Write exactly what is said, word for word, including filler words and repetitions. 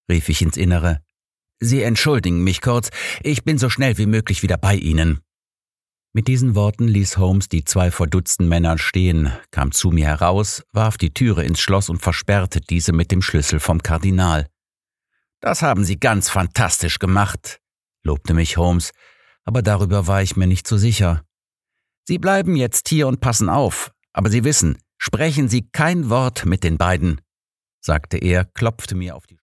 rief ich ins Innere. »Sie entschuldigen mich kurz, ich bin so schnell wie möglich wieder bei Ihnen.« Mit diesen Worten ließ Holmes die zwei verdutzten Männer stehen, kam zu mir heraus, warf die Türe ins Schloss und versperrte diese mit dem Schlüssel vom Kardinal. »Das haben Sie ganz fantastisch gemacht«, lobte mich Holmes, aber darüber war ich mir nicht so sicher. »Sie bleiben jetzt hier und passen auf, aber Sie wissen, sprechen Sie kein Wort mit den beiden«, sagte er, klopfte mir auf die